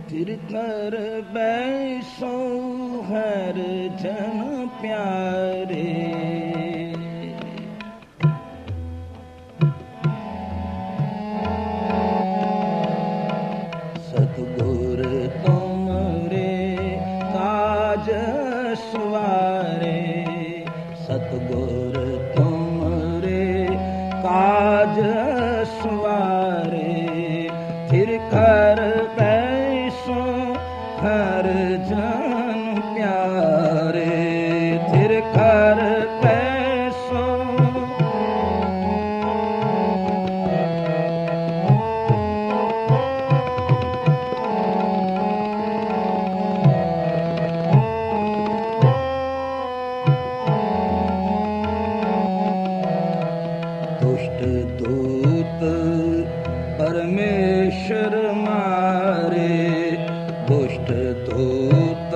ਫਿਰ ਕਰ ਬੈਸੋ ਹਰ ਜਨ ਪਿਆਰੇ। ਸਤਿਗੁਰ ਤੁਮਰੇ ਕਾਜ ਸਵਾਰੇ, ਸਤਿਗੁਰ ਤੁਮਰੇ ਕਾਜ ਸਵਾਰੇ। ਫਿਰ ਕਰ ਬੈਸੋ ਹਰ ਜਨ ਪਿਆਰੇ, ਫਿਰ ਕਰ ਬੈਸੋ। ਦੁਸ਼ਟ ਦੂਤ ਪਰਮੇਸ਼ਰ ਮਾਰੇ, ਦੁਸ਼ਟ ਦੂਤ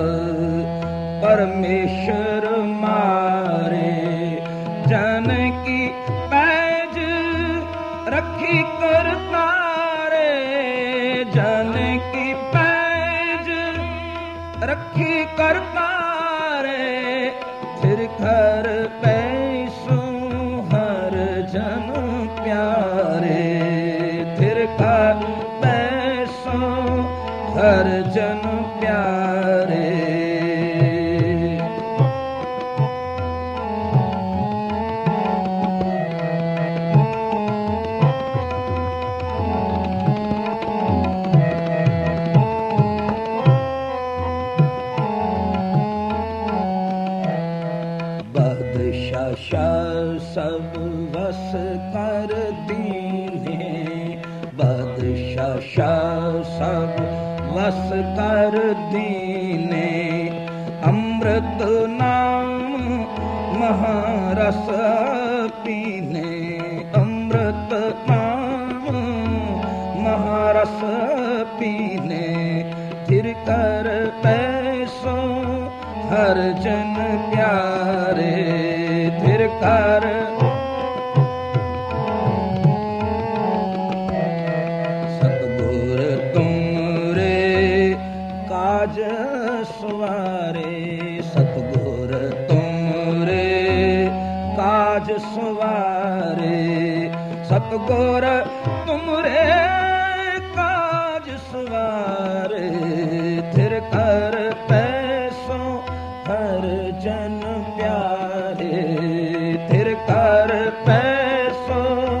ਪਰਮੇਸ਼ਰ ਮਾਰੇ। ਜਨ ਕੀ ਪੈਜ ਰੱਖੀ ਕਰਤਾਰੇ, ਜਨ ਕੀ ਪੈਜ ਰੱਖੀ ਕਰਤਾਰੇ। ਫਿਰ ਕਰ ਬੈਸੋ ਹਰ ਜਨ ਪਿਆਰੇ, ਫਿਰ ਕਰ ਬੈਸੋ ਹਰ ਜਨ ਪਿਆਰੇ। ਬਾਦਸ਼ਾਹ ਸਭ ਵਸ ਕਰ ਦੀਨੇ, ਬਾਦਸ਼ਾਹ ਸਭ ਵਸ ਕਰ ਦੀਨੇ। ਅੰਮ੍ਰਿਤ ਨਾਮ ਮਹਾਰਸ ਪੀਨੇ, ਅੰਮ੍ਰਿਤ ਨਾਮ ਮਹਾਰਸ ਪੀਨੇ। ਫਿਰ ਕਰ ਬੈਸੋ ਹਰ ਜਨ ਪਿਆਰੇ, ਫਿਰ ਕਰ। ਸਤਿਗੁਰ ਤੁਮਰੇ ਕਾਜ ਸਵਾਰੇ, ਸਤਿਗੁਰ ਤੁਮਰੇ ਕਾਜ ਸਵਾਰੇ। ਸਤਿਗੁਰ ਤੁਮਰੇ ਕਾਜ ਸਵਾਰੇ। ਫਿਰ ਕਰ ਬੈਸੋ ਹਰ ਜਨ ਪਿਆਰੇ, ਫਿਰ ਕਰ ਬੈਸੋ।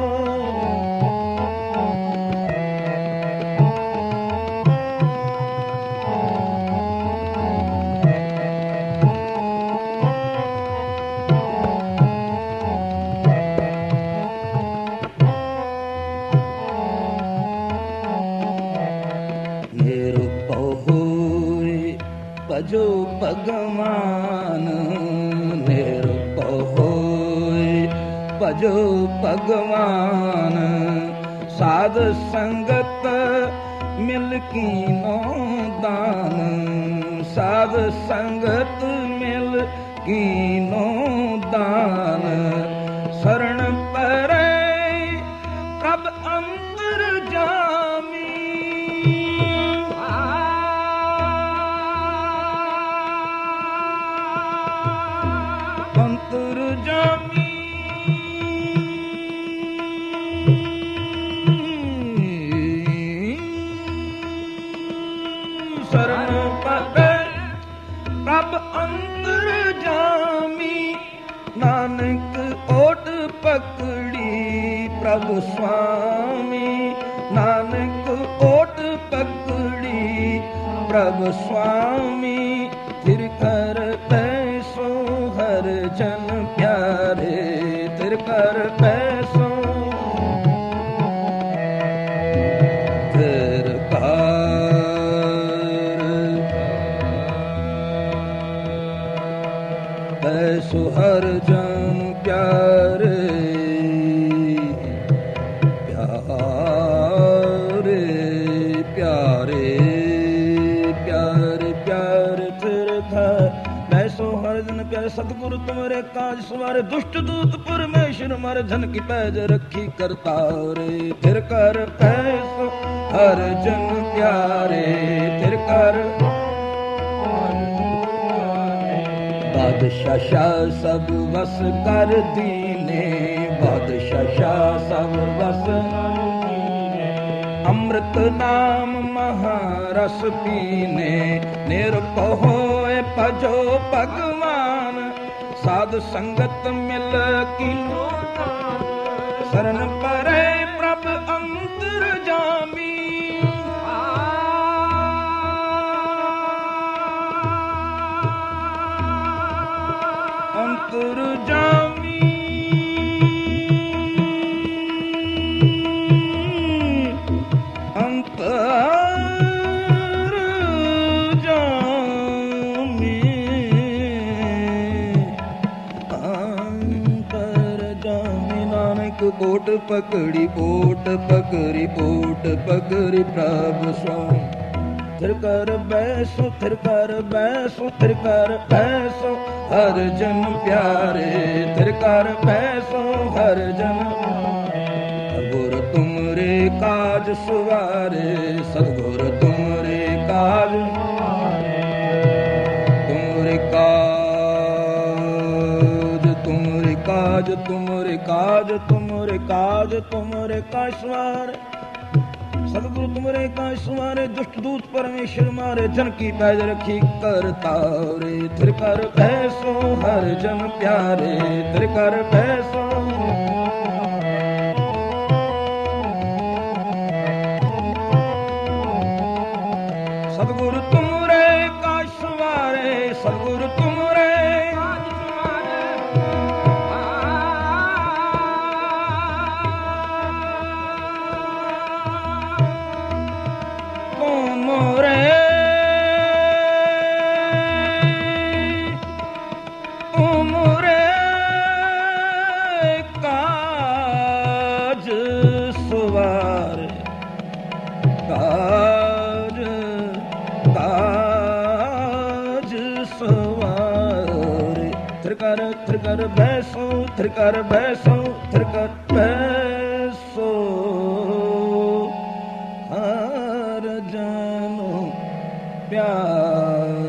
ਨਿਰਭਉ ਹੋਇ ਭਜੋ ਭਗਵਾਨ, ਨਿਰਭਉ ਹੋਇ ਭਜੋ ਭਗਵਾਨ। ਸਾਧ ਸੰਗਤ ਮਿਲ ਕੀਨੋ ਦਾਨ, ਸਾਧ ਸੰਗਤ ਮਿਲ ਕੀਨੋ ਦਾਨ। ਸਰਣ ਪਰੈ ਪ੍ਰਭ ਅੰਤਰ ਜਾਮੀ, ਅੰਤਰ ਜਾਮੀ। ਸਰਣ ਪਰੈ ਪ੍ਰਭ ਅੰਤਰ ਜਾਮੀ। ਨਾਨਕ ਓਟ ਪਕੜੀ ਪ੍ਰਭ ਸੁਆਮੀ, ਨਾਨਕ ਓਟ ਪਕੜੀ ਪ੍ਰਭ ਸੁਆਮੀ। ਫਿਰ ਕਰ ਬੈਸੋ ਹਰ ਜਨ ਪਿਆਰੇ, ਫਿਰ ਕਰ ਬੈਸੋ। ਫਿਰ ਕਰ ਬੈਸੋ ਹਰ ਜਨ ਪਿਆਰੇ, ਪਿਆਰੇ ਪਿਆਰੇ ਪਿਆਰੇ ਪਿਆਰੇ। ਫਿਰ ਕਰ ਬੈਸੋ ਹਰ ਜਨ ਪਿਆਰੇ। ਸਤਿਗੁਰ ਤੁਮਰੇ ਕਾਜ ਸਵਾਰੇ, ਦੁਸ਼ਟ ਦੂਤ ਪਰਮੇਸ਼ਰ ਮਾਰੇ। ਜਨ ਕੀ ਪੈਜ ਰੱਖੀ ਕਰਤਾਰੇ, ਫਿਰ ਕਰ ਬੈਸੋ ਹਰ ਜਨ ਪਿਆਰੇ ਤਿਰ ਕਰ ਬਾਦਸ਼ਾਹ ਸ਼ਾਹ ਸਭ ਵਸ ਕਰ ਦੀਨੇ ਬਾਦਸ਼ਾਹ ਸ਼ਾਹ ਸਭ ਵਸ ਅੰਮ੍ਰਿਤ ਨਾਮ ਮਹਾਰਸ ਪੀਨੇ ਨਿਰਭਉ ਹੋਏ ਭਜੋ ਭਗਵਾਨ ਸਾਧ ਸੰਗਤ ਮਿਲ ਕੀਨੋ ਸਰਨ ਪਰੇ ਪ੍ਰਭ ਅੰਤਰ ਜਾਮੀ ਅੰਤਰ ਜਾਮੀ ਕੋਟ ਪਕੜੀ ਪੋਟ ਪਕੜੀ ਪੋਟ ਪਕੜੀ ਪ੍ਰਭ ਸੋ ਥਿਰ ਕਰ ਬੈਸੋ ਥਿਰ ਕਰ ਬੈਸੋ ਥਿਰ ਕਰ ਬੈਸੋ ਹਰ ਜਨ ਪਿਆਰੇ ਥਿਰ ਕਰ ਬੈਸੋ ਹਰ ਜਨ ਗੁਰ ਤੁਮਰੇ ਕਾਜ ਸੁਵਾਰੇ ਸਤਿਗੁਰ ਤੁਮਰੇ ਕਾਜ ਤੁਮਰੇ ਕਾਜ ਤੁਮਰੇ ਕਾਜ ਤੁਮਰੇ ਕਾਜ ਤੁਮਰੇ ਕਾਸ਼ਵਾਰ ਸਤਿਗੁਰੂ ਤੁਮਰੇ ਕਾਸ਼ਵਾਰੇ ਦੁਸ਼ਟ ਦੂਤ ਪਰਮੇਸ਼ਰ ਮਾਰੇ ਜਨ ਕੀ ਪੈਜ ਰੱਖੀ ਕਰਤਾਰੇ ਥਿਰ ਕਰ ਬੈਸੋ ਹਰ ਜਨ ਪਿਆਰੇ ਥਿਰ ਕਰ ਬੈਸੋ ਸਤਿਗੁਰੂ ਤੁਮਰੇ ਕਾਸ਼ਵਾਰੇ ਸਤਿਗੁਰੂ ਤੁਮਰੇ ਥਿਰ ਕਰ ਬੈਸੋ ਥਿਰ ਕਰ ਬੈਸੋ ਥਿਰ ਕਰ ਬੈਸੋ ਹਰ ਜਨ ਪਿਆਰ